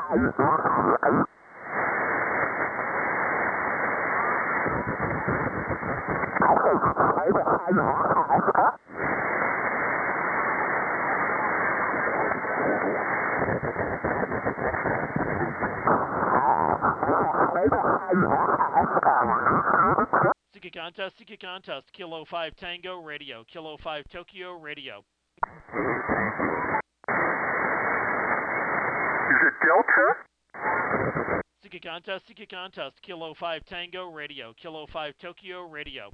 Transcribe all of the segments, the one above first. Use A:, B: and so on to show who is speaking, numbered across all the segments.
A: Seeker Contest, Kilo 5 Tango Radio, Kilo 5 Tokyo Radio.
B: Is it Delta?
A: Seeker Contest, Kilo 5 Tango Radio, Kilo 5 Tokyo Radio.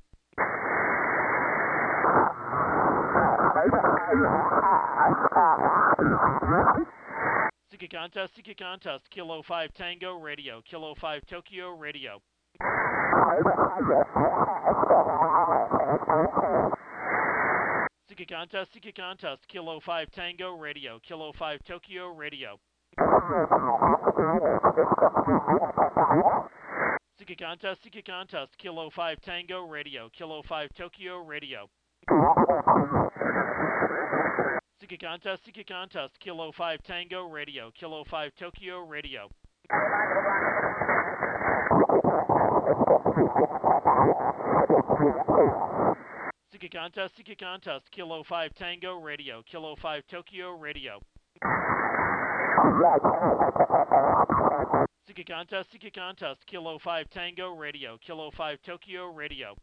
A: Seeker Contest, Kilo 5 Tango Radio, Kilo 5 Tokyo Radio. Seeker Contest, Kilo 5 Tango Radio, Kilo 5 Tokyo Radio. Seeker Contest, Kilo 5 Tango Radio, Kilo 5 Tokyo Radio. Seeker Contest, Kilo 5 Tango Radio, Kilo 5 Tokyo Radio. Seeker Contest, Kilo 5 Tango Radio, Kilo 5 Tokyo Radio. Seeker Contest, Kilo 5 Tango Radio, Kilo 5 Tokyo Radio.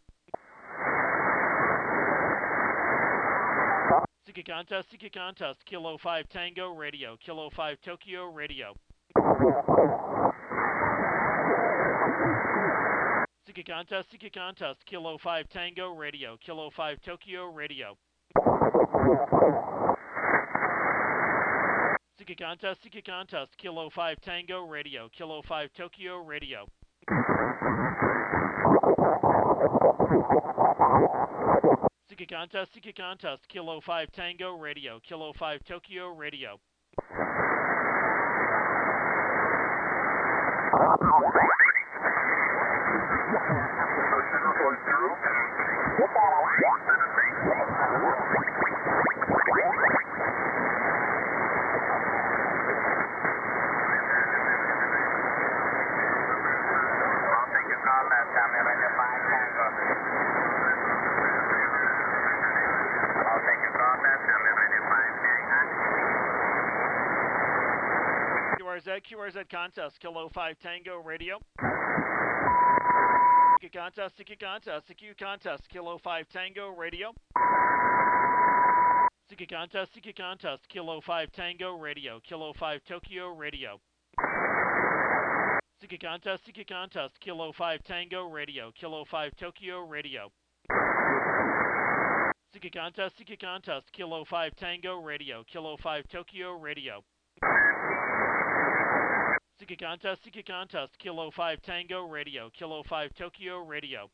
A: Seeker Contest, Kilo 5 Tango Radio, Kilo 5 Tokyo Radio. Seeker Contest, Kilo 5 Tango Radio, Kilo 5 Tokyo Radio. Seeker Contest, Kilo 5 Tango Radio, Kilo 5 Tokyo Radio. Seeker Contest, Kilo 5 Tango Radio, Kilo 5 Tokyo Radio. QRZ Contest, Kilo 5 Tango Radio. Seeker Contest, Kilo 5 Tango Radio. Seeker Contest, Kilo 5 Tango Radio, Kilo 5 Tokyo Radio. Seeker Contest, Kilo 5 Tango Radio, Kilo 5 Tokyo Radio. Seeker Contest, Kilo 5 Tango Radio, Kilo 5 Tokyo Radio. Seeker Contest, Kilo 5 Tango Radio, Kilo 5 Tokyo Radio.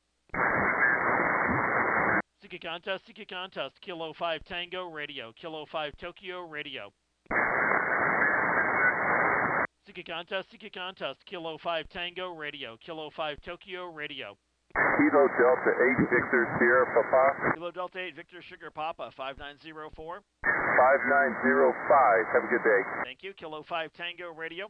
A: Seeker Contest, Kilo 5 Tango Radio, Kilo 5 Tokyo Radio. Seeker Contest, Kilo 5 Tango Radio, Kilo 5 Tokyo Radio.
B: Kilo Delta 8 Victor Sierra Papa.
A: Kilo Delta 8 Victor Sugar Papa, 5904.
B: 5905. Have a good day.
A: Thank you. Kilo 5 Tango Radio.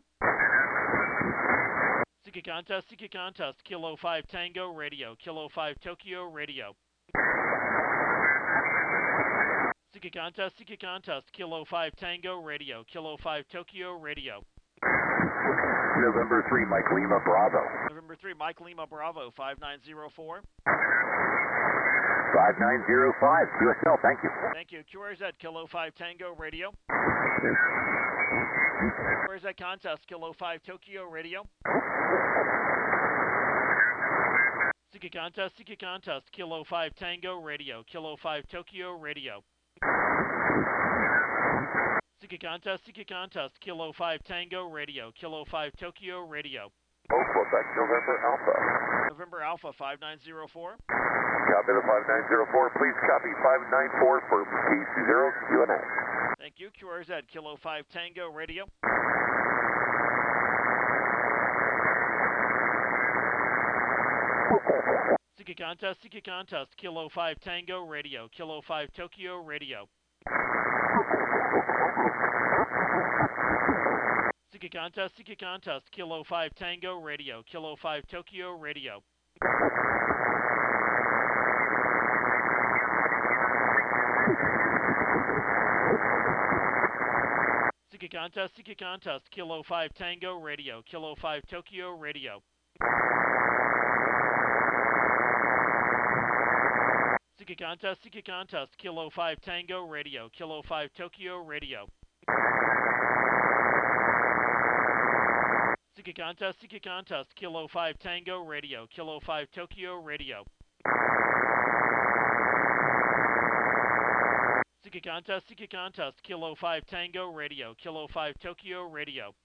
A: Seeker Contest, Kilo 5 Tango Radio, Kilo 5 Tokyo Radio. Seeker Contest, Kilo 5 Tango Radio, Kilo 5 Tokyo Radio.
B: November 3, Mike Lima Bravo.
A: November 3, Mike Lima Bravo, 5904.
B: 5905. QSL, thank you.
A: Thank you. QRZ, Kilo 5 Tango Radio. QRZ Contest, Kilo 5 Tokyo Radio. Seeker Contest, Kilo 5 Tango Radio, Kilo 5 Tokyo Radio. Seeker Contest, Kilo 5 Tango Radio, Kilo 5 Tokyo Radio.
B: Quebec, November Alpha.
A: November Alpha, 5904.
B: Copy the 5904. Please copy 594 for KC0 QNA.
A: Thank you. QRZ, Kilo 5 Tango Radio. Seeker Contest, Kilo 5 Tango Radio, Kilo 5 Tokyo Radio. Seeking contest, Kilo 5 Tango Radio, Kilo 5 Tokyo Radio. Seeking contest, Kilo 5 Tango Radio, Kilo 5 Tokyo Radio. Seeking contest, Kilo 5 Tango Radio, Kilo 5 Tokyo Radio. Seeking contest, Kilo 5 Tango Radio, Kilo 5 Tokyo Radio. Seeking contest, Kilo 5 Tango Radio, Kilo 5 Tokyo Radio.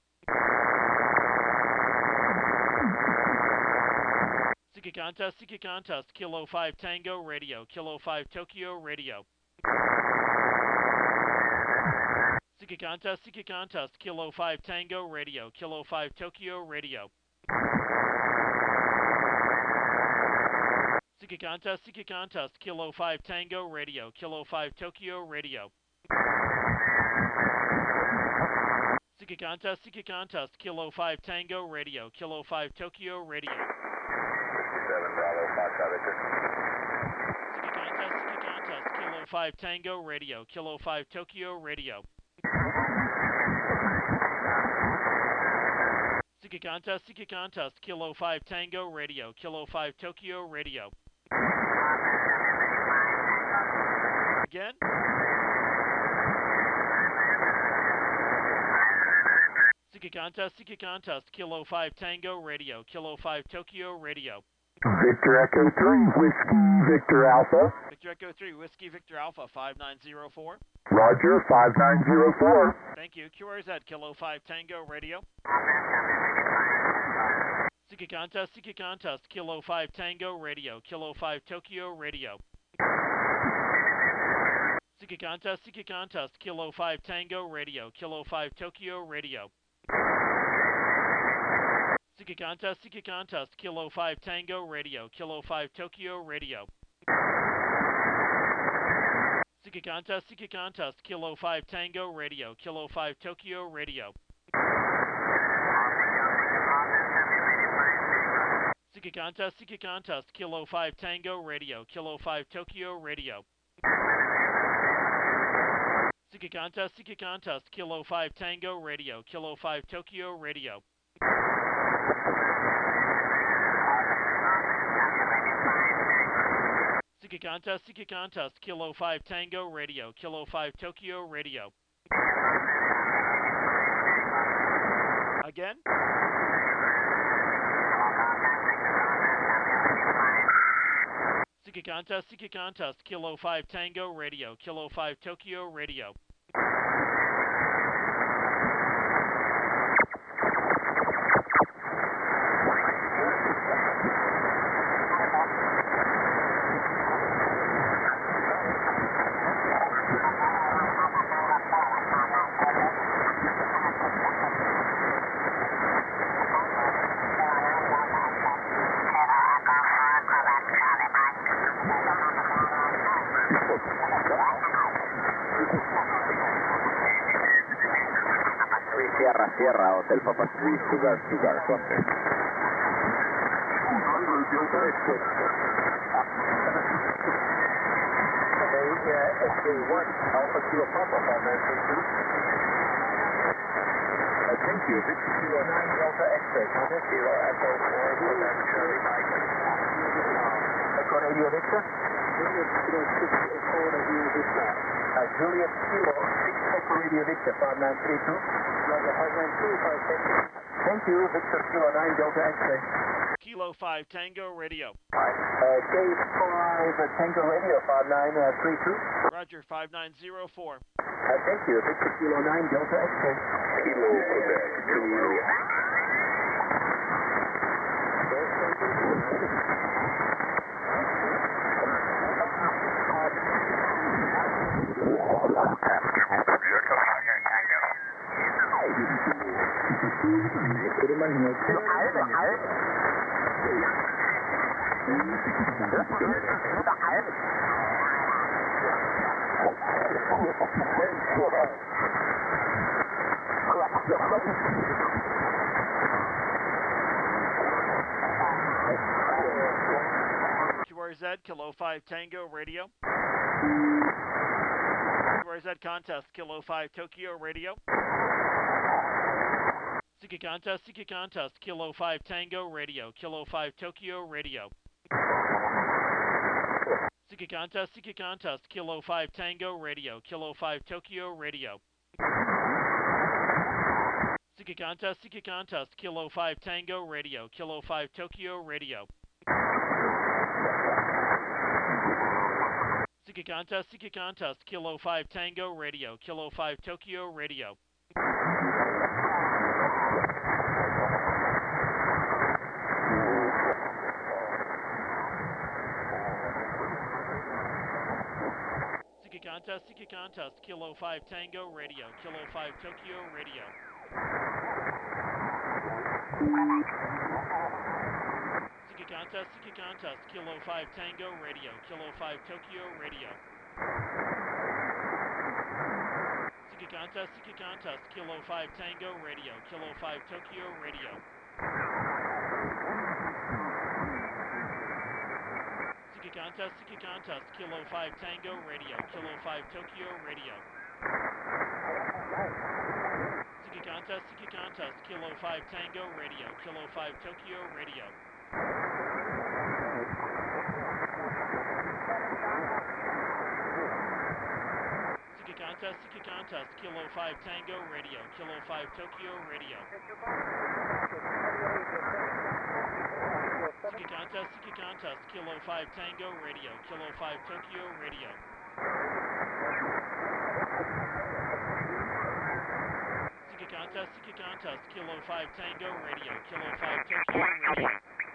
A: Seeking contest, Kilo 5 Tango Radio, Kilo 5 Tokyo Radio. Seeking contest, Kilo 5 Tango Radio, Kilo 5 Tokyo Radio. Seeking contest, Kilo 5 Tango Radio, Kilo 5 Tokyo Radio. Seeking contest, Kilo 5 Tango Radio, Kilo 5 Tokyo Radio.
B: 7 Bravo, Foxtrot Victor.
A: Seeking contest, Kilo 5 Tango Radio, Kilo 5 Tokyo Radio. Seeking contest, Kilo 5 Tango Radio, Kilo 5 Tokyo Radio. Again. Seeking contest, Kilo 5 Tango Radio, Kilo 5 Tokyo Radio.
C: Victor Echo 3, Whiskey Victor Alpha.
A: Victor Echo 3, Whiskey Victor Alpha, 5904.
C: Roger, 5904.
A: Thank you. QRZ, Kilo 5 Tango Radio. Seeking contest, Kilo 5 Tango Radio, Kilo 5 Tokyo Radio. Seeking contest, Kilo 5 Tango Radio, Kilo 5 Tokyo Radio. Seeking contest, Kilo 5 Tango Radio, Kilo 5 Tokyo Radio. Seeking contest, Kilo 5 Tango Radio, Kilo 5 Tokyo Radio. Seeking contest, Kilo 5 Tango Radio, Kilo 5 Tokyo Radio. Seeking contest, Kilo 5 Tango Radio, Kilo 5 Tokyo Radio. Seeking contest, Kilo 5 Tango Radio, Kilo 5 Tokyo Radio. Again. Seeking contest, Kilo 5 Tango Radio, Kilo 5 Tokyo Radio.
C: Sierra, Hotel Papa 3, Sugar, Cluster. SK1, Alpha Kilo Papa 5932. Thank you, Victor Kilo 9 Delta X-ray, contact Kilo Echo 4, Quebec Charlie Mike. Echo Radio Victor? Juliet Kilo 6 Echo Radio Victor. Juliet Kilo 6 Echo Radio Victor 5932. Thank you, Victor Kilo 9 Delta X-ray.
A: Kilo 5 Tango Radio.
C: K5 Tango Radio 5932.
A: Roger, 5904.
C: Thank you, Victor Kilo 9 Delta X-ray.
B: Kilo Quebec 2.
C: Correct.
A: QRZ, Kilo 5 Tango, radio. QRZ contest, Kilo 5 Tokyo, radio. Suki contest, Kilo 5 Tango, radio. Kilo 5 Tokyo, radio. Suki contest, Kilo 5 Tango, radio. Kilo 5 Tokyo, radio. Suki contest, Kilo 5 Tango, radio. Kilo 5 Tokyo, radio. Suki contest, Kilo 5 Tango, radio. Kilo 5 Tokyo, radio. Suki contest, Kilo 5 Tango, radio. Kilo 5 Tokyo, radio. Suki contest, Kilo 5 Tango, radio. Kilo 5 Tokyo, radio. Suki contest, Kilo 5 Tango, radio. Kilo 5 Tokyo, radio. Suki contest, Kilo 5 Tango, radio. Kilo 5 Tokyo, radio. Suki contest, Kilo 5 Tango, radio. Kilo 5 Tokyo, radio. Suki contest, Kilo 5 Tango, radio. Kilo 5 Tokyo, radio. Suki contest, Kilo 5 Tango, radio. Kilo 5 Tokyo, radio. Suki contest, Kilo 5 Tango, radio. Kilo 5 Tokyo, radio.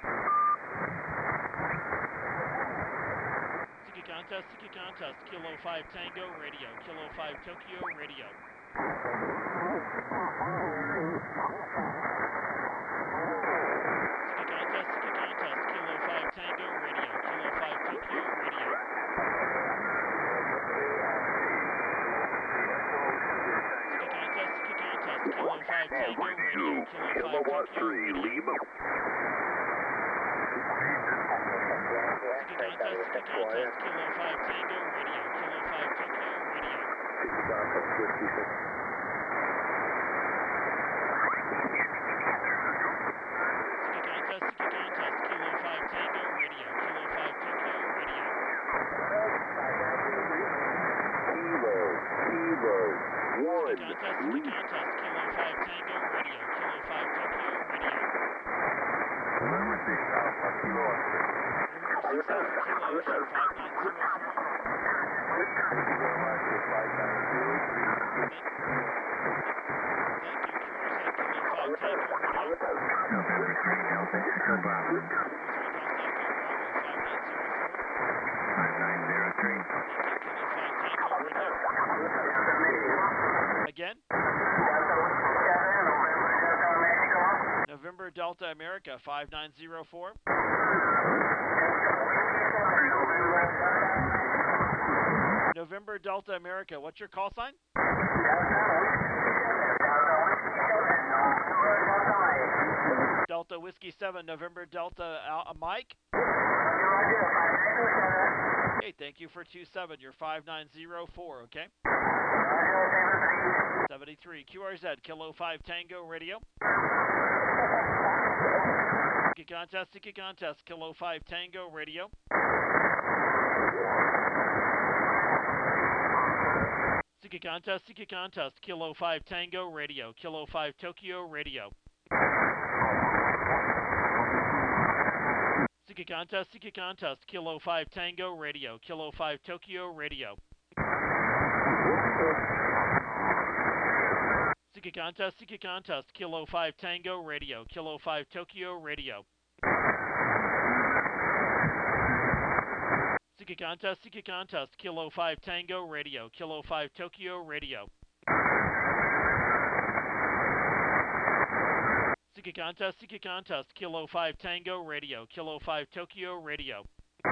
A: Suki contest, Kilo 5 Tango, radio. Kilo 5 Tokyo, radio. Suki contest, Kilo 5 Tango, radio. Kilo 5 Tokyo, radio. Suki contest, Kilo 5 Tango, radio. Kilo 5 Tokyo, radio. Suki contest, Kilo 5 Tango, radio. Kilo 5 Tokyo, radio. Suki contest, Kilo 5 Tango, radio. Kilo 5 Tokyo, radio. Suki contest, Kilo 5 Tango, radio. Kilo 5 Tokyo, radio. November 6 Alpha Kilo, ocean 5904. Again? November Delta America 5904. November Delta America, what's your call sign? Delta Whiskey 7, November Delta Mike. Okay, thank you for 27. You're 5904, okay? 73, QRZ, Kilo 5 Tango, radio. Suki contest, Kilo 5 Tango, radio. Suki contest, Kilo 5 Tango, radio. Kilo 5 Tokyo, radio. Suki contest, Kilo 5 Tango, radio. Kilo 5 Tokyo, radio. Suki contest, Kilo 5 Tango, radio. Kilo 5 Tokyo, radio. Suki contest, Kilo 5 Tango, radio. Kilo 5 Tokyo, radio. Suki contest, Kilo 5 Tango, radio. Kilo 5 Tokyo, radio.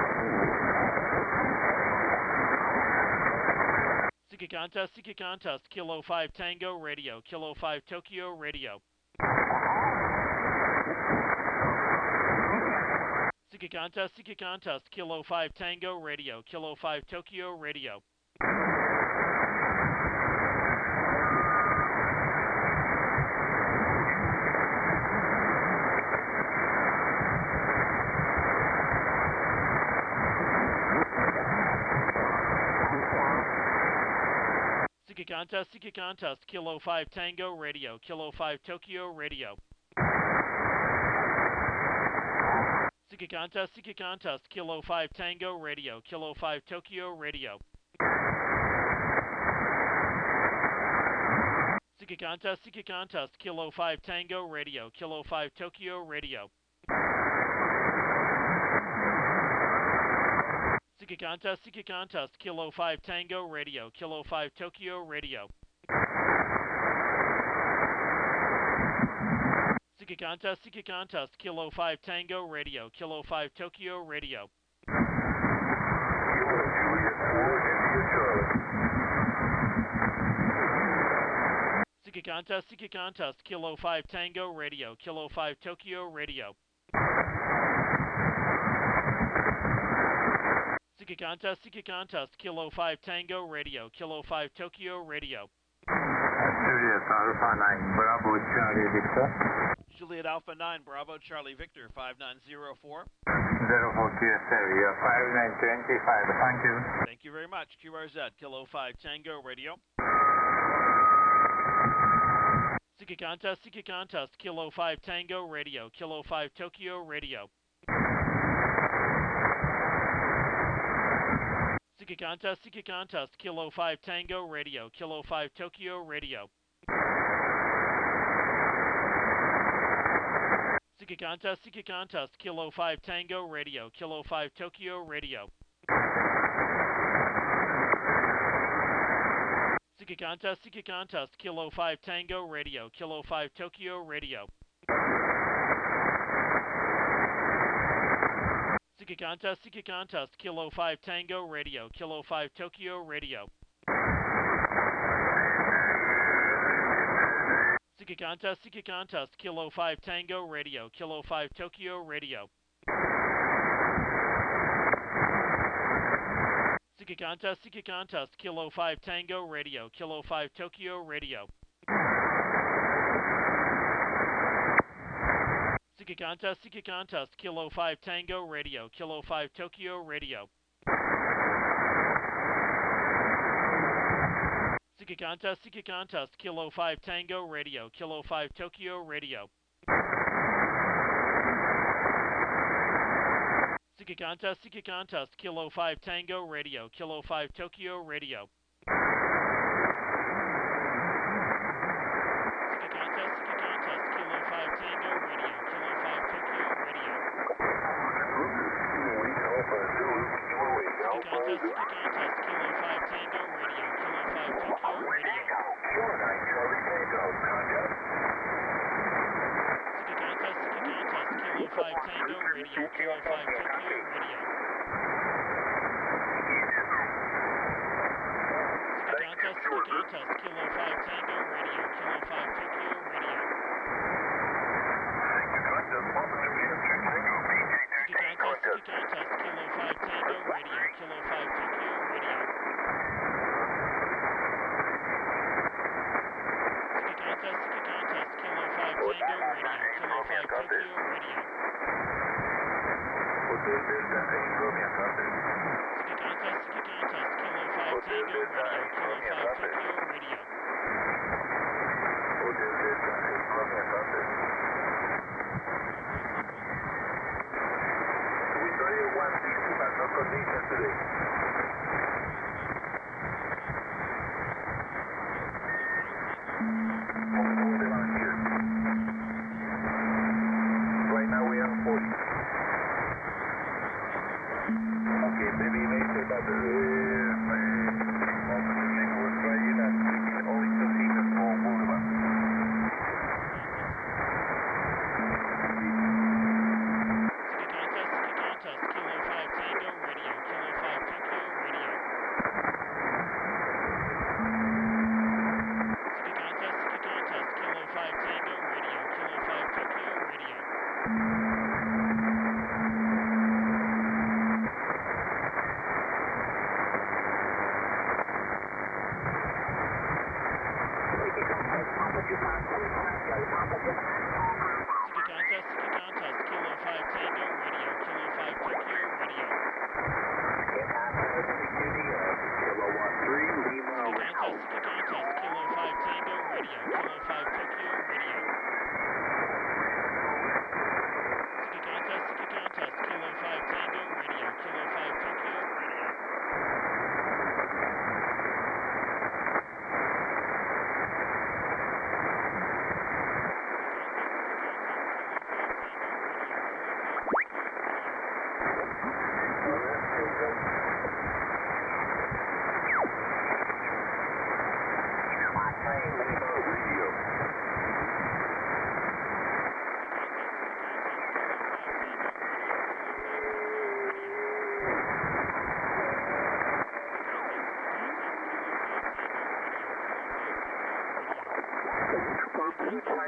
A: Suki contest, Kilo 5 Tango, radio. Kilo 5 Tokyo, radio. Suki Contest, Kilo 5 Tango Radio, Kilo 5 Tokyo Radio. Suki Contest, Kilo 5 Tango Radio, Kilo 5 Tokyo Radio. Suki Contest, Kilo 5 Tango Radio, Kilo 5 Tokyo Radio. Suki Contest, Kilo 5 Tango Radio, Kilo 5 Tokyo Radio. Suki Contest, Kilo 5 Tango Radio, Kilo 5 Tokyo Radio. Suki Contest, Kilo 5 Tango Radio, Kilo 5 Tokyo Radio. Suki Contest, Kilo 5 Tango Radio, Kilo 5 Tokyo Radio. Suki Contest, Kilo 5 Tango Radio, Kilo 5 Tokyo Radio.
D: Juliet Alpha 9, Bravo Charlie Victor.
A: Juliet Alpha 9, Bravo Charlie Victor, 5904.
D: 04 QSL, you're 5925, thank you.
A: Thank you very much. QRZ, Kilo 5 Tango Radio. Suki Contest, Kilo 5 Tango Radio, Kilo 5 Tokyo Radio. Suki Contest, Kilo 5 Tango Radio, Kilo 5 Tokyo Radio. Suki Contest, Kilo 5 Tango Radio, Kilo 5 Tokyo Radio. Suki Contest, Kilo 5 Tango Radio, Kilo 5 Tokyo Radio. Suki Contest, Kilo 5 Tango Radio, Kilo 5 Tokyo Radio. Suki Contest, Kilo 5 Tango Radio, Kilo 5 Tokyo Radio. Suki Contest, Kilo 5 Tango Radio, Kilo 5 Tokyo Radio. Suki Contest, Kilo 5 Tango Radio, Kilo 5 Tokyo Radio. Suki Contest, Kilo 5 Tango Radio, Kilo 5 Tokyo Radio. Suki Contest, Kilo 5 Tango Radio, Kilo 5 Tokyo Radio. Suki Contest, Kilo 5 Tango Radio, Kilo 5 Tokyo Radio. Suki Contest, Kilo 5 Tango Radio, Kilo 5 Tokyo Radio. Suki Contest, Kilo 5 Tango Radio, Kilo 5 Tokyo Radio. Suki Contest, Kilo 5 Tango Radio, Kilo 5 Tokyo Radio. Suki Contest, Kilo 5 Tango Radio, Kilo 5 Tokyo Radio. Suki Contest, Kilo 5 Tango Radio, Kilo 5 Tokyo Radio. Suki Contest, Kilo 5 Tango Radio, Kilo 5 Tokyo Radio.
B: Right now we are 40. Okay, maybe you may say that was trying and only to see the small boulevard.
A: Suki Contest, Kilo 5 Tango Radio, Kilo 5 Tokyo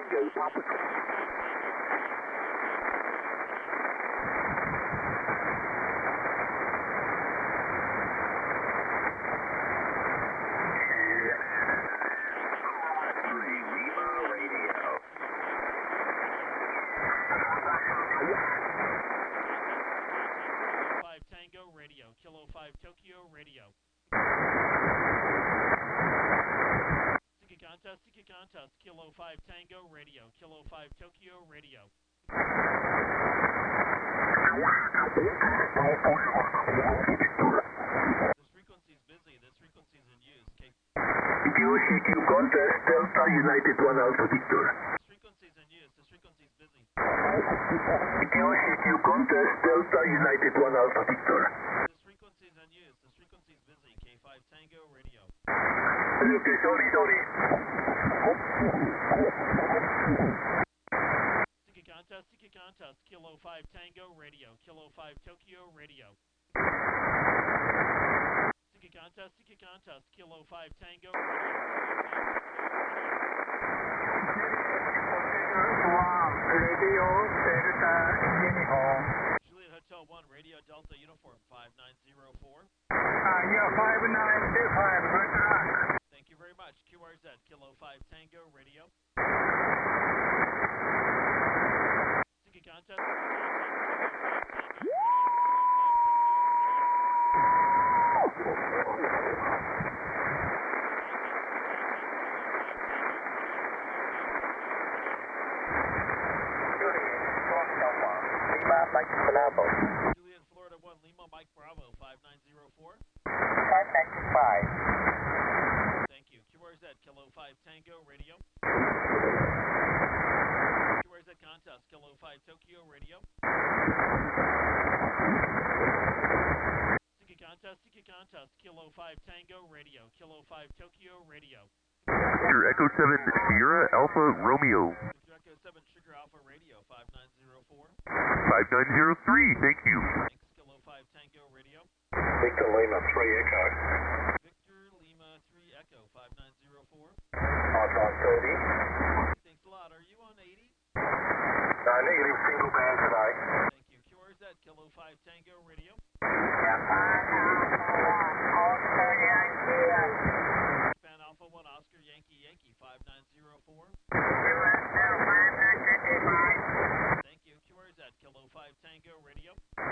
C: Tango, Papa.
A: Kilo 5 Tokyo Radio. Sticky contest, Kilo 5 Tango Radio, Kilo 5 Tokyo Radio. This frequency is busy, this frequency is in use.
C: QCQ contest, Delta United 1 Alpha Victor.
A: This frequency is in use, this frequency is busy.
C: QCQ contest, Delta United 1 Alpha Victor.
A: This frequency is in use, this frequency is busy. K5 Tango Radio.
C: Okay, sorry.
A: Sticky contest, Kilo 5 Tango Radio, Kilo 5 Tokyo Radio. Sticky contest, Kilo 5 Tango Radio, Kilo 5 Tokyo Radio. Juliet Hotel 1, Radio Delta Uniform 5904.
C: Yeah, 5925,
A: Thank you very much. QRZ, Kilo 5 Tango Radio. Sticky contest, Kilo 5 Tango Radio, Kilo 5 Tokyo Radio. Juliet, Florida 1, Lima, Mike Bravo, 5904.
C: 595.
A: Thank you. QRZ, Kilo 5 Tango Radio. QRZ contest, Kilo 5 Tokyo Radio. Sticky contest, Kilo 5 Tango Radio, Kilo 5 Tokyo Radio.
B: Victor Echo 7 Sierra Alpha Romeo.
A: Victor Echo 7 Sugar Alpha Radio, 5904.
B: 5903, thank you.
A: Thanks, Kilo 5 Tango Radio.
C: Victor Lima 3 Echo.
A: Victor Lima 3 Echo, 5904.
C: I'm on 30.
A: Thanks a lot. Are you on 80?
C: Negative single band today.
A: Thank you. QRZ, Kilo 5 Tango Radio. Japan Alpha 1 Oscar Yankee Yankee, 5904. Thank you. QRZ, Kilo 5 Tango Radio.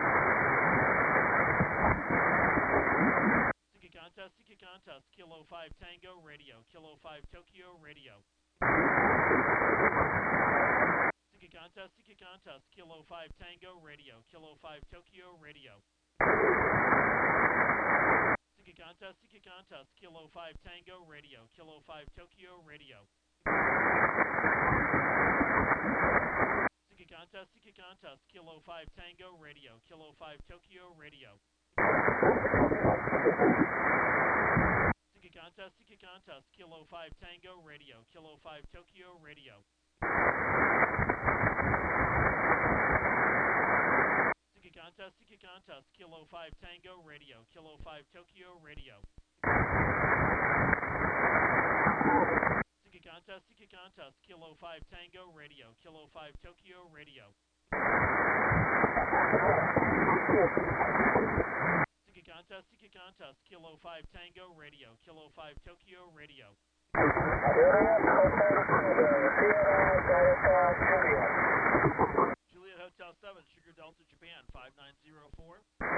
A: Sticky contest, Kilo 5 Tango Radio, Kilo 5 Tokyo Radio. Sticky contest, Kilo 5 Tango Radio, Kilo 5 Tokyo Radio. Sticky contest, Kilo 5 Tango Radio, Kilo 5 Tokyo Radio. Sticky contest, Kilo 5 Tango Radio, Kilo 5 Tokyo Radio. Sticky contest, Kilo 5 Tango Radio, Kilo 5 Tokyo Radio. Sticky contest, Kilo 5 Tango Radio, Kilo 5 Tokyo Radio. Sticky contest, Kilo 5 Tango Radio, Kilo 5 Tokyo Radio. Sticky contest, Kilo 5 Tango Radio, Kilo 5 Tokyo Radio. Juliet Hotel 7, Sugar Delta Japan, 5904.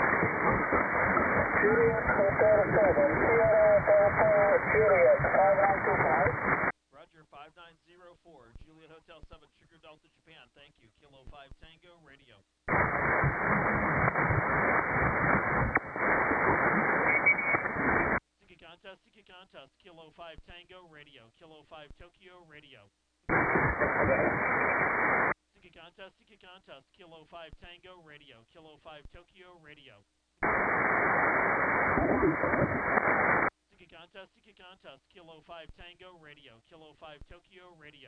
C: Juliet Hotel 7, Sierra Delta Juliet 5925.
A: Roger, 5904. Juliet Hotel 7, Sugar Delta Japan, thank you. Kilo 5 Tango Radio. Sticky contest, Kilo 5 Tango Radio, Kilo 5 Tokyo Radio. Sticky contest, Kilo 5 Tango Radio, Kilo 5 Tokyo Radio. Sticky contest, Kilo 5 Tango Radio, Kilo 5 Tokyo Radio.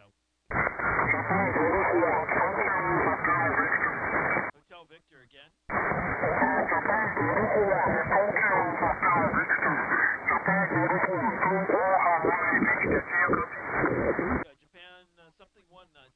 A: Hotel Victor again. Japan, something 1,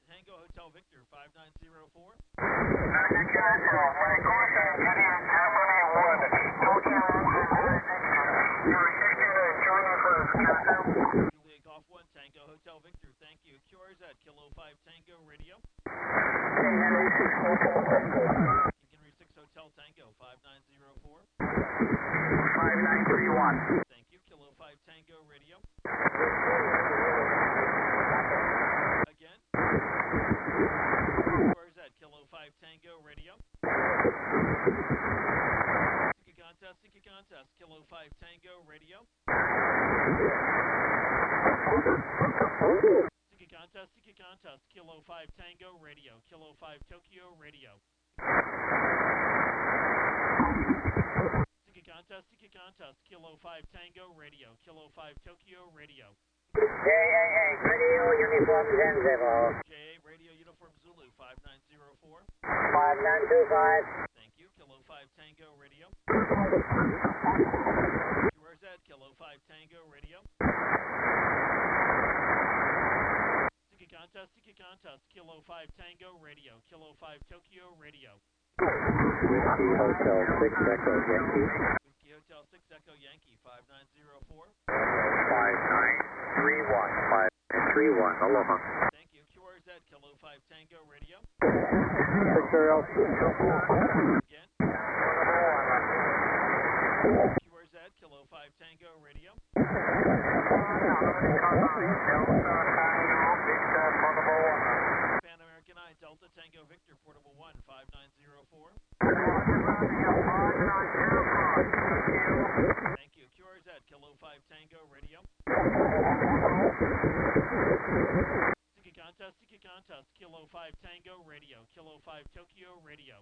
A: Juliet Golf 1 Tango Hotel Victor, thank you. QRZ Kilo 5 Tango Radio. Henry 6 Hotel Tango 5904.
C: 5931.
A: Thank you. Kilo 5 Tango Radio. Again. QRZ Kilo 5 Tango Radio. Siki contest, Kilo 5 Tango Radio. Siki contest, Kilo 5 Tango Radio. Kilo 5 Tokyo Radio. Siki contest, Kilo 5 Tango Radio. Kilo 5 Tokyo Radio.
C: JAA Radio Uniform Denver.
A: JA Radio Uniform Zulu 5904.
C: 5925.
A: Thank you. Kilo 5 Tango Radio. QRZ Kilo 5 Tango Radio. Siki contest, Kilo 5 Tango Radio. Kilo 5 Tokyo Radio.
C: Whiskey Hotel 6 Echo Yankee.
A: Whiskey Hotel 6 Echo Yankee 5904.
C: 5931. 5931. Aloha.
A: Thank you. QRZ Kilo 5 Tango Radio.
C: Victor Elsie.
A: Again. QRZ Kilo 5 Tango Radio. Pan American I Delta Tango Victor Portable 1 5904. Thank you. QRZ Kilo 5 Tango Radio. Siki contest, Kilo 5 Tango Radio. Kilo 5 Tokyo Radio.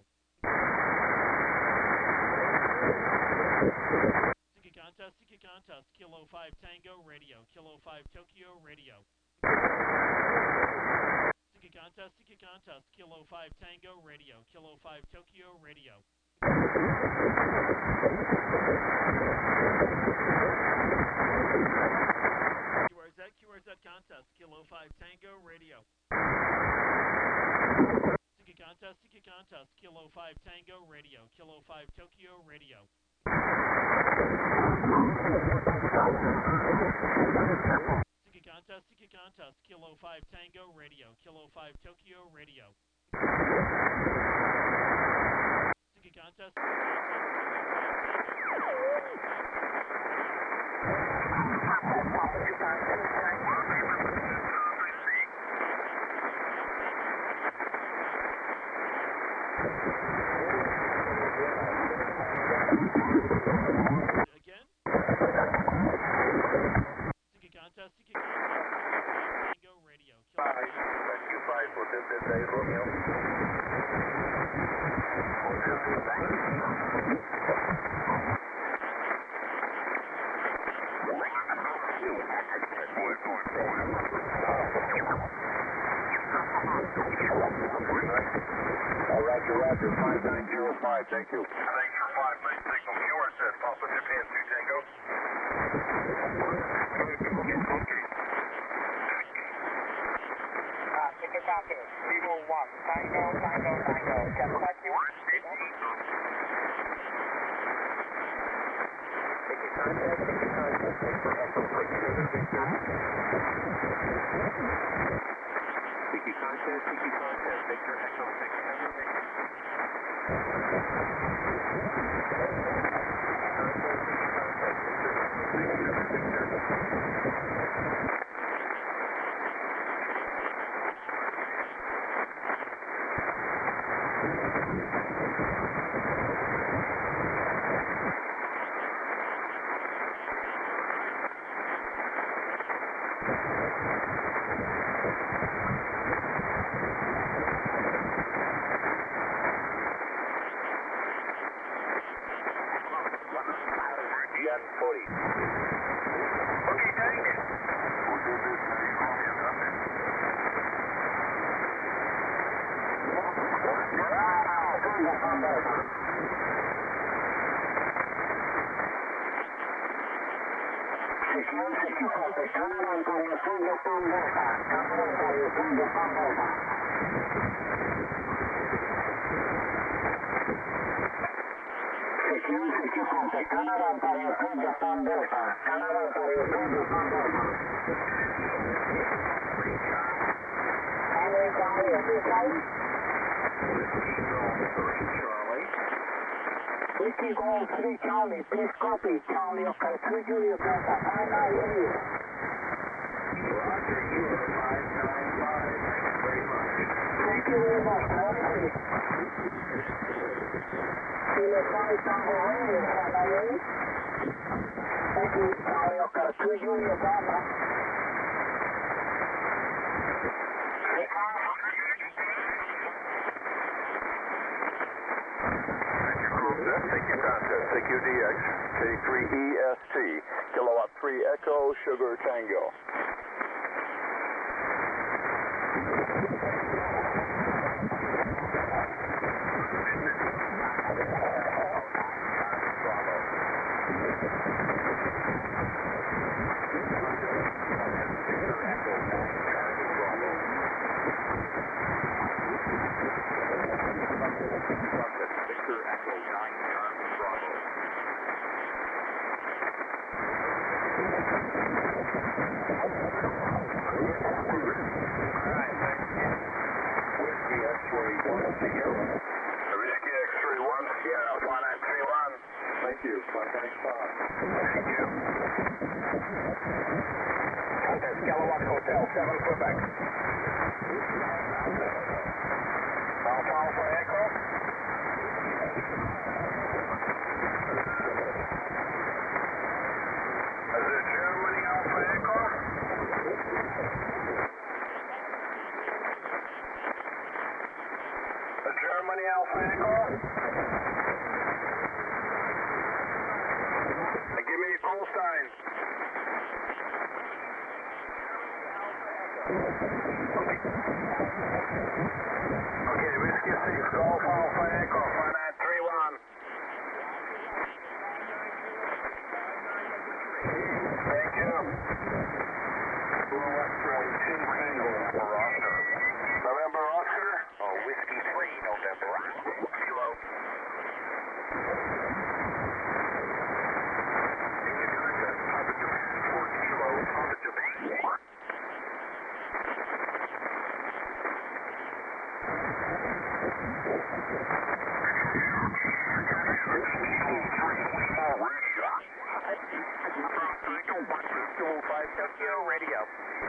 A: Siki contest, Kilo 5 Tango Radio. Kilo 5 Tokyo Radio. Siki contest, Kilo 5 Tango Radio. Kilo 5 Tokyo Radio. QRZ contest, Kilo 5 Tango Radio. Siki contest, Kilo 5 Tango Radio. Kilo 5 Tokyo Radio. Siki contest, Kilo 5 Tango Radio. Kilo 5 Tokyo Radio. Siki contest, Kilo 5 Again. Siki contest, Tango Radio.
B: Rescue 5 for this day, Romeo. Roger, 5905, thank you. Thanks for 5 main signal. QRZ, Papa Japan 2 Tango.
C: Ticket counter 01. Tango. Can I you? Ticket contest. Victor Echo Victor. Ticket contest. Victor Echo Victor.
B: Jan 40. Okay, Daddy.
C: Whiskey Golf 3 Charlie, please copy. Charlie Oscar 2 Julius Delta 598.
B: Roger, you are 595. Thank you very much.
C: Thank you very much. Kilo 5 Tango Romeo 598. Thank you, Charlie Oscar 2 Julius Delta.
B: Thank you, contest. CQDX, K3EST, Kilowatt 3 Echo, Sugar Tango. Whiskey X31, Sierra 1931. Thank you, 595. Thank you. Contest Kilowatt Hotel, 7 Quebec. Alpha Echo. Is it Germany Alpha Echo? Germany Alpha Echo. Give me your call sign. Okay, Whiskey 6 Golf Alpha Echo 5931. Thank you. November Oscar. Oh, Whiskey 3 November. Kilo. Tokyo Radio.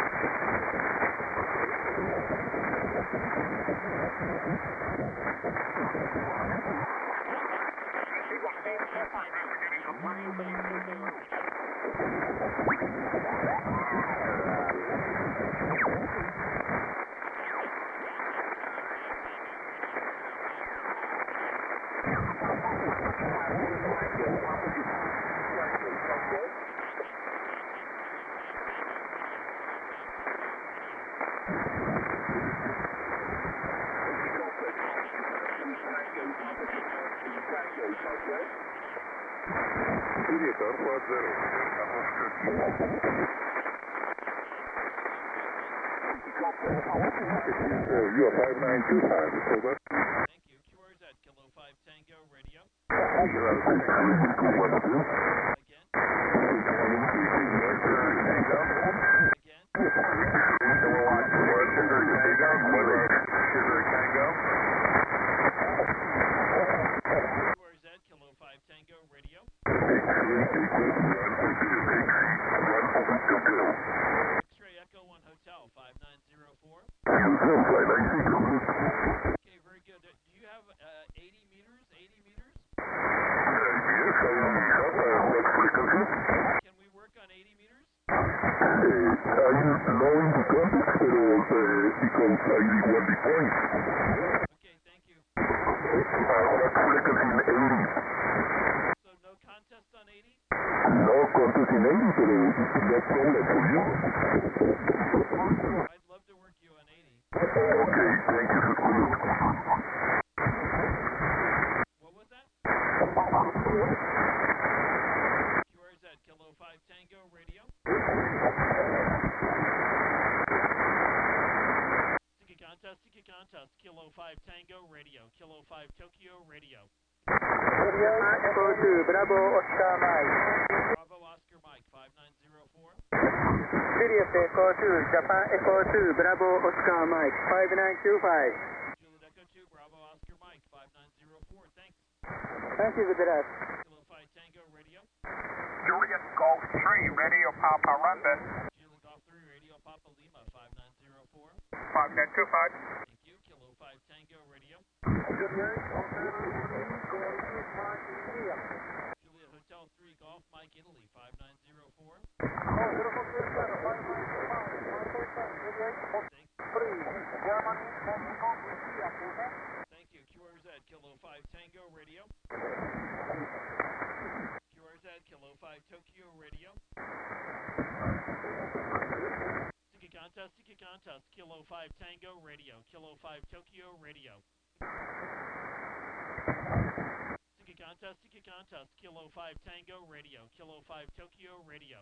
B: Julieta, 5-0. You are 5925, so that's...
A: Thank you. QRZ, Kilo 5 Tango Radio. Again. QRZ, Kilo 5 Tango Radio. X-Ray Echo 1 Hotel 5904. Okay, very good. Do you have 80 meters? 80 meters? Can we work on 80 meters? Okay, thank you. So no contest on 80?
B: No contest in 80, pero no problem for you.
A: I'd love to work you on 80.
B: Okay, thank you for calling.
A: What was that? QRZ, Kilo 5 Tango Radio. Ticket contest, Kilo 5 Tango Radio, Kilo 5 Tokyo Radio.
C: Echo 2, Bravo Oscar Mike.
A: Bravo Oscar Mike 5904.
C: Juliet Echo 2, Japan Echo 2, Bravo Oscar Mike 5925.
A: Juliet Echo 2, Bravo Oscar Mike 5904. Thanks.
C: Thank you, good luck.
A: Kilo 5 Tango Radio.
B: Juliet Golf 3, Radio Papa London.
A: Juliet Golf 3 Radio Papa Lima 5904.
B: 5925.
A: Thank you. Kilo 5 Tango Radio. Juliet Hotel 3 Golf Mike Italy 5904. Thank you. QRZ Kilo 5 Tango Radio. QRZ Kilo 5 Tokyo Radio. Tiki Contest, Kilo 5 Tango Radio, Kilo 5 Tokyo Radio. Tiki Contest, Kilo 5 Tango Radio, Kilo 5 Tokyo Radio.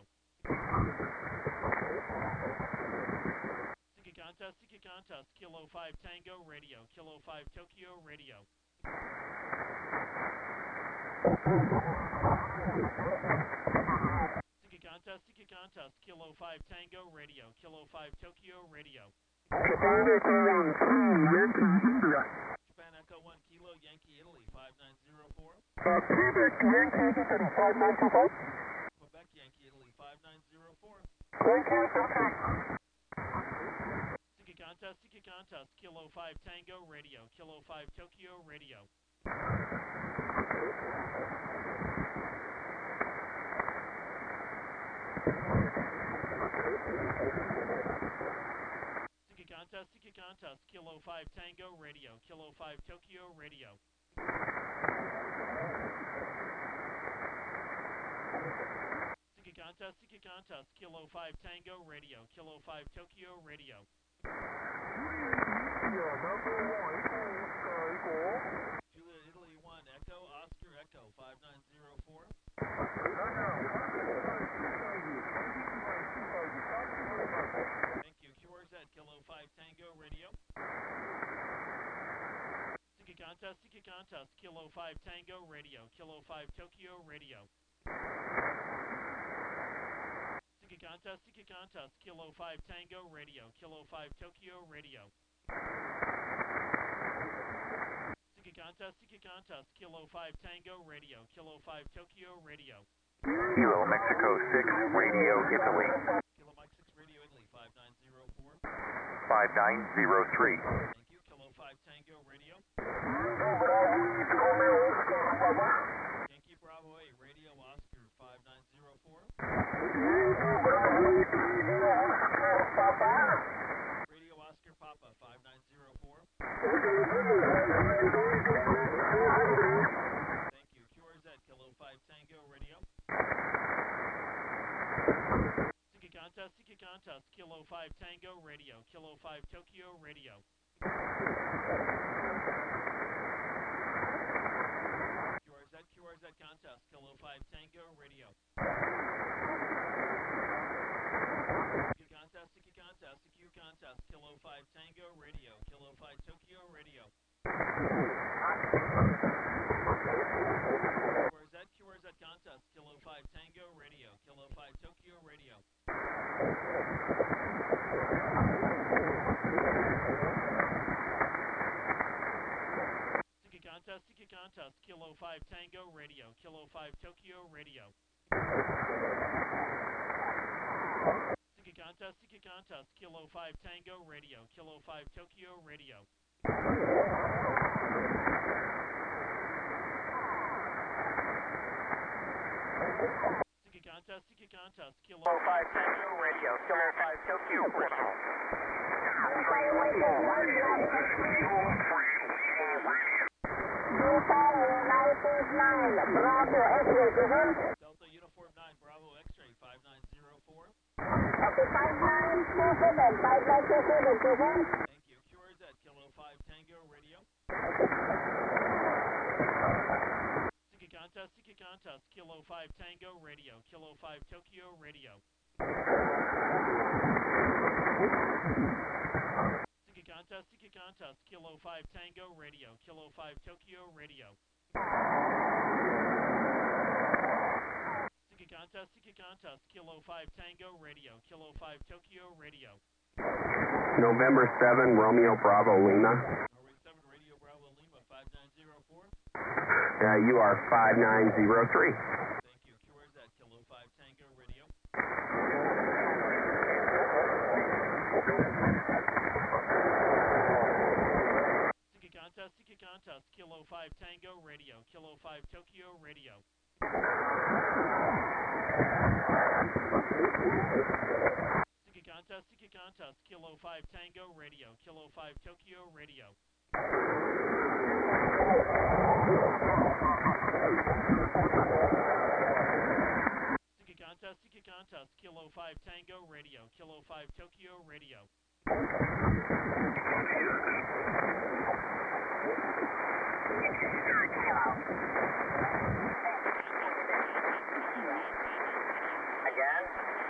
A: Tiki Contest, Kilo 5 Tango Radio, Kilo 5 Tokyo Radio. Tiki Contest, Kilo 5 Tango Radio, Kilo 5 Tokyo Radio. Japan Echo 1 Kilo Yankee Italy 5904. Quebec Yankee Italy 5904. Tiki Contest, Kilo 5 Tango Radio, Kilo 5 Tokyo Radio. Tiki Contest, Kilo 5 Tango Radio, Kilo 5 Tokyo Radio. Tiki Contest, Kilo 5 Tango Radio, Kilo 5 Tokyo Radio. Juliet Italy 1 Echo, Oscar Echo 5904. Thank you. QRZ Kilo 5 Tango Radio. Tiki Contest, Kilo 5 Tango Radio, Kilo 5 Tokyo Radio. Tiki Contest, Kilo 5 Tango Radio, Kilo 5 Tokyo Radio. Tiki Contest, Kilo 5 Tango Radio, Kilo 5 Tokyo Radio.
B: Kilo Mexico 6, Radio Italy.
A: Kilo Mike 6 Radio Italy 5904.
B: 5903.
A: Thank you. Kilo 5 Tango Radio. Yankee Bravo 8 Radio Oscar 5904. Radio Oscar Papa 5904. Thank you. QRZ Kilo 5 Tango Radio. Tiki Contest, Kilo 5 Tango Radio, Kilo 5 Tokyo Radio. QRZ Contest, Kilo 5 Tango Radio. Tiki Contest, Kilo 5 Tango Radio, Kilo 5 Tokyo Radio. QRZ Contest, Kilo 5 Tango Radio, Kilo 5 Tokyo Radio. Tiki Contest, Kilo 5 Tango Radio, Kilo 5 Tokyo Radio. Tiki Contest, Kilo 5 Tango Radio, Kilo 5 Tokyo Radio. Tiki Contest, Kilo 5 Tango Radio, Kilo 5 Tokyo Radio. Delta Uniform 9, Bravo X-Ray 5904.
E: Okay, 5927.
A: Thank you. QRZ Kilo 5 Tango Radio. Tiki Contest, Kilo 5 Tango Radio, Kilo 5 Tokyo Radio. Tiki Contest, Kilo 5 Tango Radio, Kilo 5 Tokyo Radio. Seeking contest, Kilo 5 Tango, radio, Kilo 5 Tokyo, radio.
F: November 7, Romeo Bravo Lima.
A: Norway 7, Radio Bravo Lima, 5904.
F: You are 5903.
A: Thank you. QRZ, Kilo 5 Tango, radio. Seeking contest, Kilo 5 Tango, radio, Kilo 5 Tokyo, radio. Seeking contest, Kilo 5 Tango, radio, Kilo 5 Tokyo, radio. Seeking contest, Kilo 5 Tango, radio, Kilo 5 Tokyo, radio.
C: Again?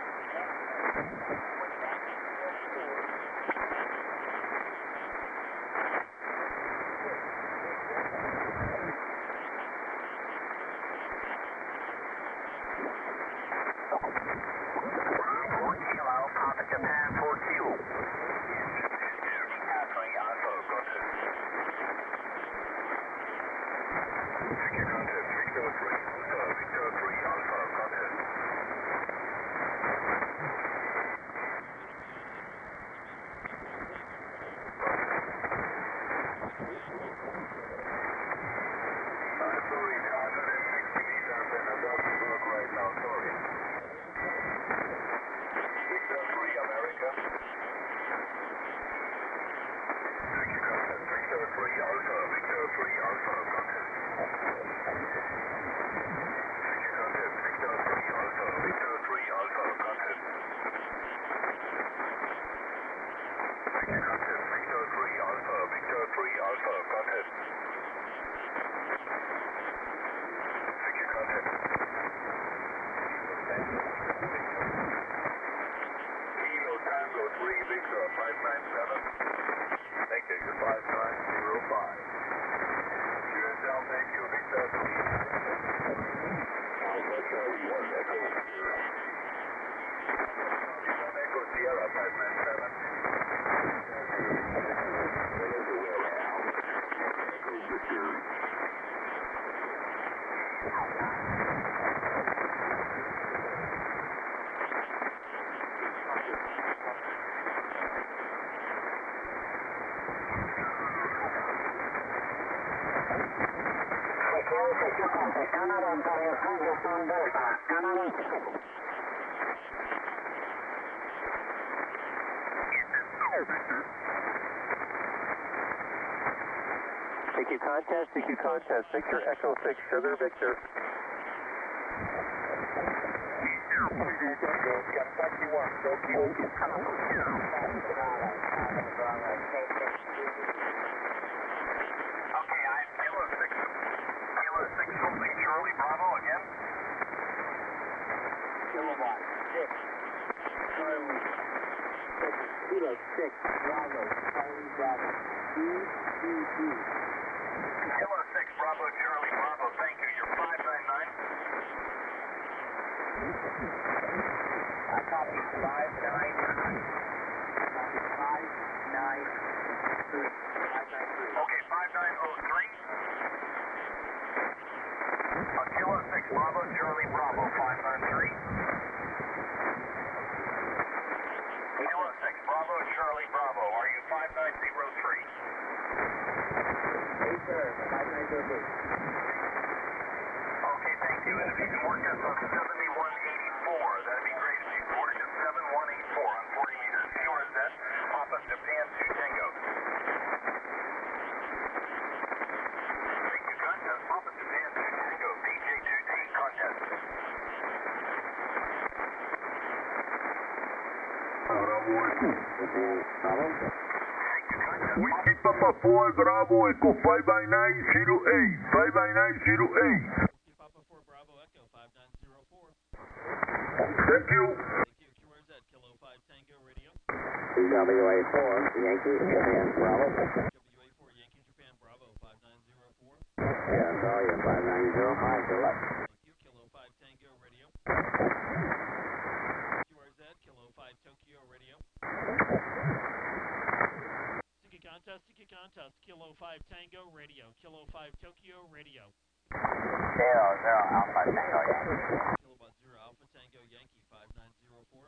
B: CQ contest, Victor Echo 6, Sugar Victor.
C: Okay, I'm Kilo 6 holding Charlie Bravo again. Kilo 1, 6. Kilo 6, Bravo, Charlie Bravo. Kilo 6, Bravo, Charlie Bravo, thank you. You're 599. I copy 599. 593. Okay, 5903. Kilo 6, Bravo, Charlie Bravo, 593. Kilo 6, Bravo, Charlie Bravo, are you 5903? Yes, sir, 5903. Okay, thank you. And if you can work us on 7184, that'd be great. If you can work us 7184 on 40 meters. QRZ, Papa Japan 2 Tango. Thank you, contest. Papa Japan 2 Tango, BJ2D, contest.
B: Whiskey Papa 4 Bravo Echo 59908, 59908.
A: Whiskey Papa 4 Bravo Echo 5904.
B: Thank you.
A: Thank you. QRZ, Kilo 5 Tango, radio.
F: WA4, Yankee, Japan, Bravo.
A: WA4, Yankee, Japan, Bravo, 5904.
F: Yeah, I saw you.
A: Kilo 5 Tango, radio. Kilo 5 Tokyo, radio.
C: 0, 0, Alpha Tango Yankee.
A: Kilowatt 0 Alpha Tango Yankee 5904.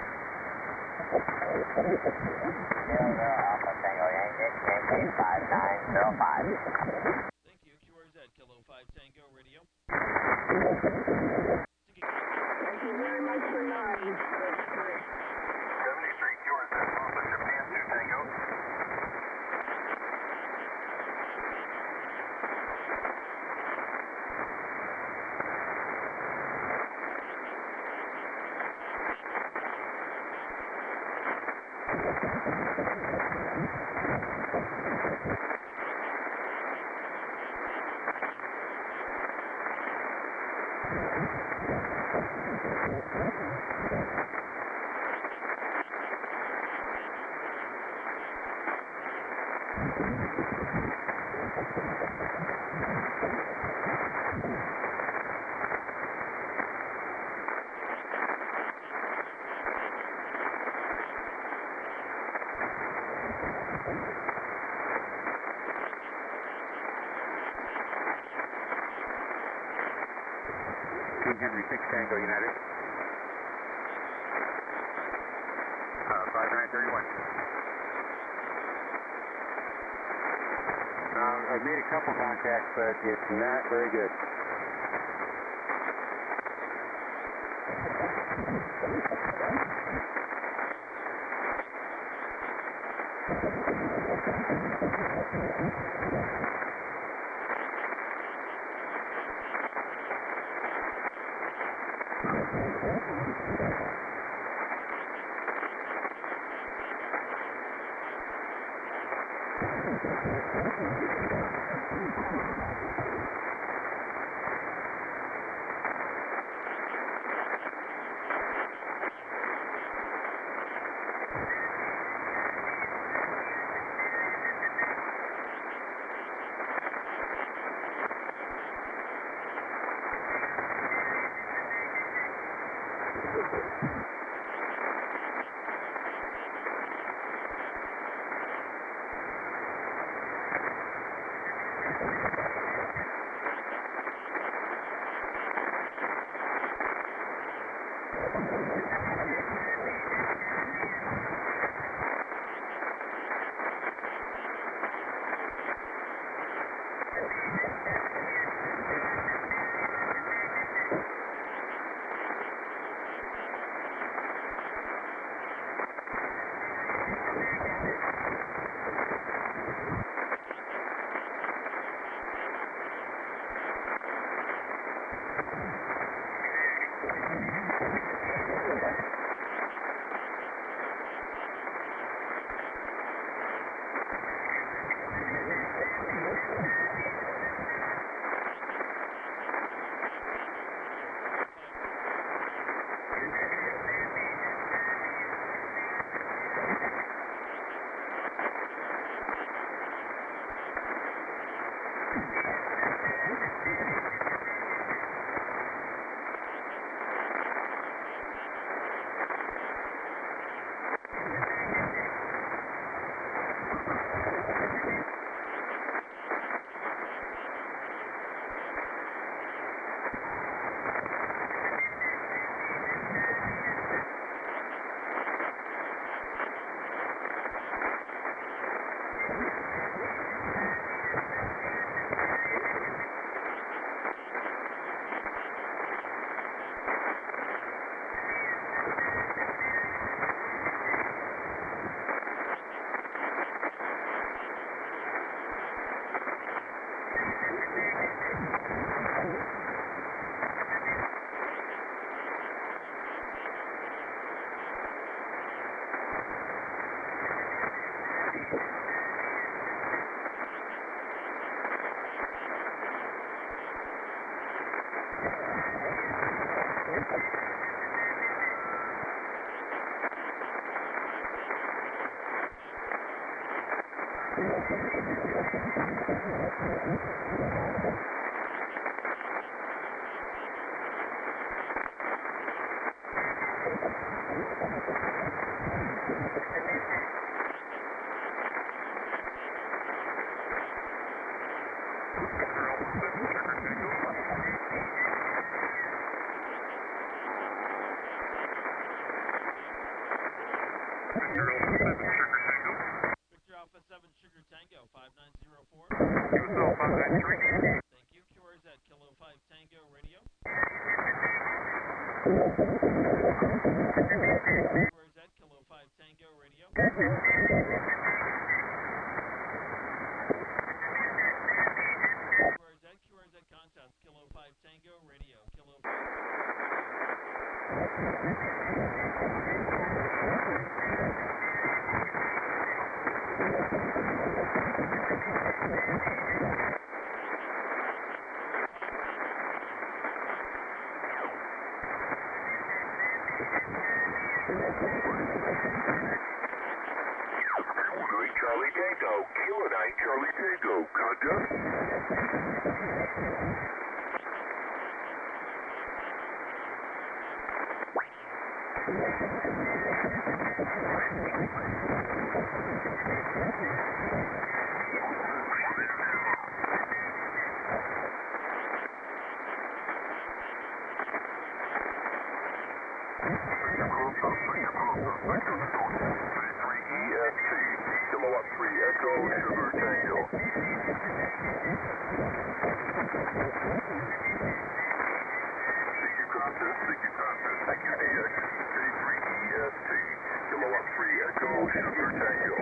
C: 0, 0, Alpha Tango Yankee, Yankee 5905.
A: Thank you. QRZ, Kilo 5 Tango, radio.
E: Thank you very much for yours.
B: 70th Street, QRZ, Alpha Japan 2 Tango. Henry 6 Tango United. 5931. I've made a couple contacts, but it's not very good.
A: Victor Alpha 7 Sugar Tango 5904. Thank you. QRZ Kilo 5 Tango Radio. QRZ Kilo 5 Tango Radio. QRZ contest Kilo 5 Tango Radio. Kilo 5 Tango
B: Charlie Tango, Kilo 9 Charlie Tango, contest. Kilowatt 3 Echo Sugar Tango. CQ contest, CQDX, K3EST, Kilowatt 3 Echo Sugar Tango.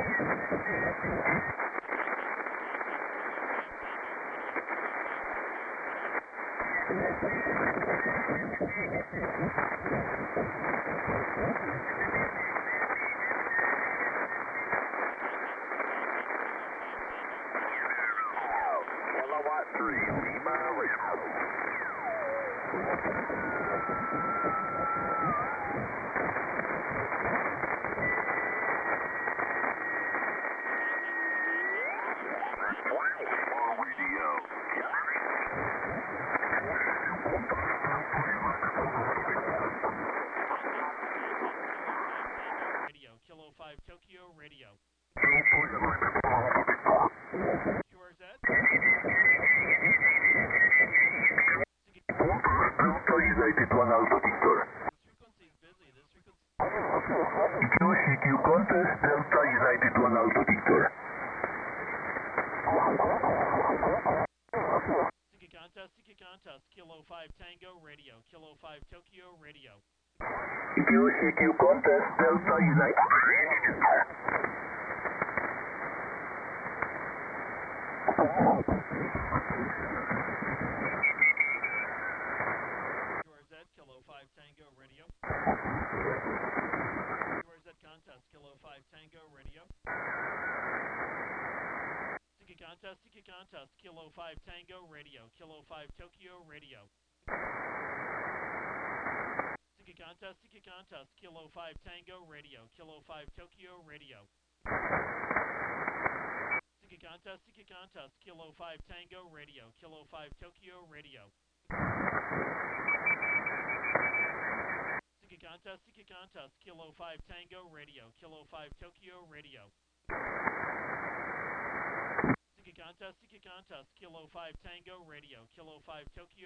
B: Kilowatt 3 Lima Radio.
A: Radio. Kilo 5 Tokyo Radio. QRZ.
B: Delta United 1 Alpha Victor.
A: This frequency is busy. This frequency.
B: CQ contest, Delta United 1 Alpha Victor.
A: CQ contest. Kilo 5 Tango Radio. Kilo 5 Tokyo Radio.
B: CQ contest, Delta United.
A: QRZ Kilo 5 Tango Radio. QRZ contest Kilo 5 Tango Radio. CQ contest Kilo 5 Tango Radio. Kilo 5 Tokyo Radio. CQ contest Kilo 5 Tango Radio. Kilo 5 Tokyo Radio. CQ contest Kilo 5 Tango Radio. Kilo 5 Tokyo Radio. CQ contest Kilo 5 Tango Radio. Kilo 5 Tokyo Radio. CQ contest Kilo 5 Tango Radio. Kilo 5 Tokyo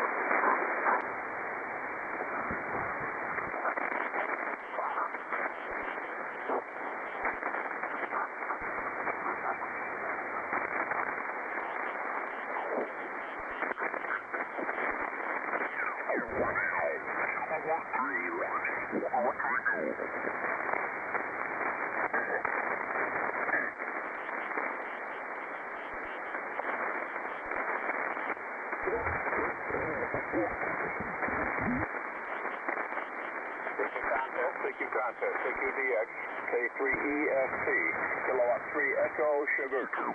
B: CQ contest, CQDX, K3EST, Kilowatt 3 Echo Sugar 2.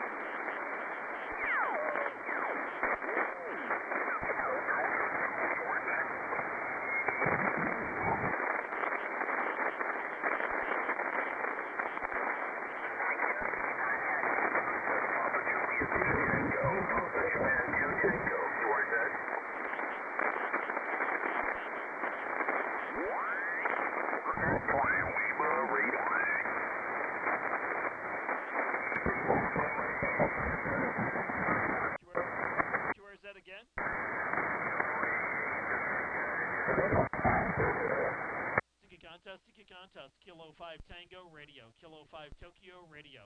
A: Qantas, Kilo 5 Tango, radio, Kilo 5 Tokyo, radio.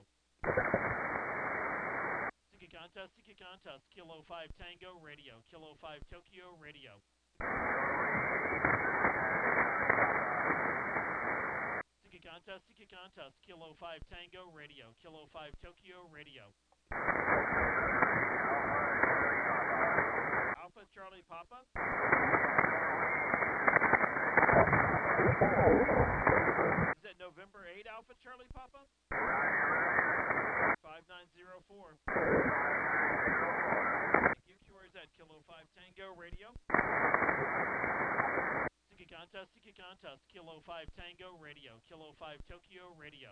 A: Siki Qantas, Kilo 5 Tango, radio, Kilo 5 Tokyo, radio. Siki Qantas, Kilo 5 Tango, radio, Kilo 5 Tokyo, radio. Alpha Charlie Papa. Is that November 8 Alpha Charlie Papa? 5904. Thank you. QRZ Kilo 5 Tango, radio. Siki Qantas, Kilo 5 Tango, radio, Kilo 5 Tokyo, radio.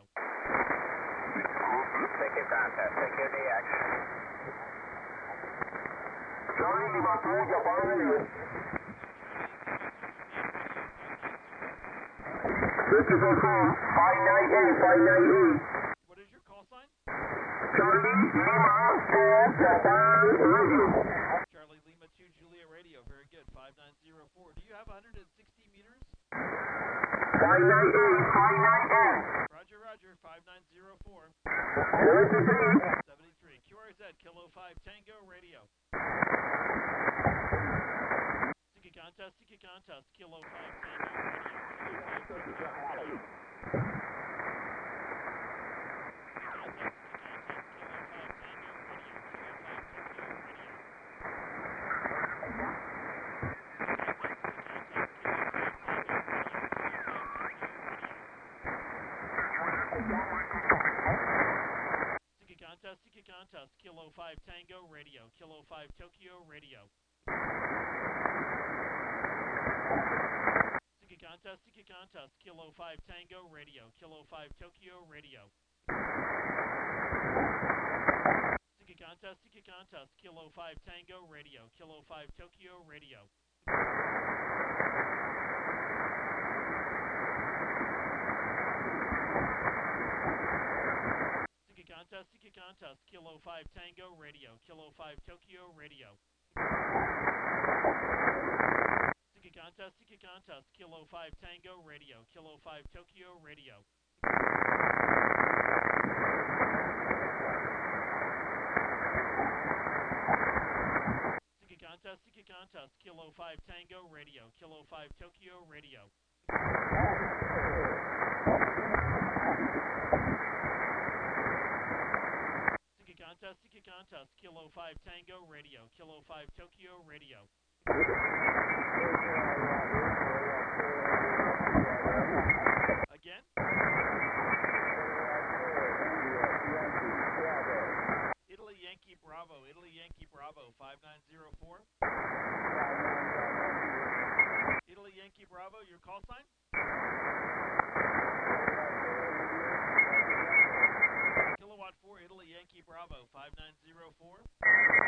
C: Siki Qantas, Siki DX.
B: Charlie Lima 2, Japan Radio. 598.
A: What is your call sign?
B: Charlie Lima 2, Japan Radio.
A: Charlie Lima 2 Juliet Radio. Very good. 5904. Do you have 160 meters?
B: 598.
A: Roger, roger. 5904. 73. QRZ Kilo 5 Tango, radio. Siki Qantas, Kilo 5 Tango, radio. Kilo 5 Tokyo, radio. Siki Qantas, Kilo 5 Tango, radio, Kilo 5 Tokyo, radio. Siki Qantas, Kilo 5 Tango, radio, Kilo 5 Tokyo, radio. Siki Qantas, Kilo 5 Tango, radio, Kilo 5 Tokyo, radio. Siki Qantas, Kilo 5 Tango, radio, Kilo 5 Tokyo, radio. Siki Qantas, Kilo 5 Tango, radio, Kilo 5 Tokyo, radio. Siki Qantas, Kilo 5 Tango, radio, Kilo 5 Tokyo, radio. Siki Qantas, Kilo 5 Tango, radio, Kilo 5 Tokyo, radio. Again? Italy Yankee Bravo, 5904. Italy Yankee Bravo, your call sign? Kilowatt 4, Italy Yankee Bravo, 5904.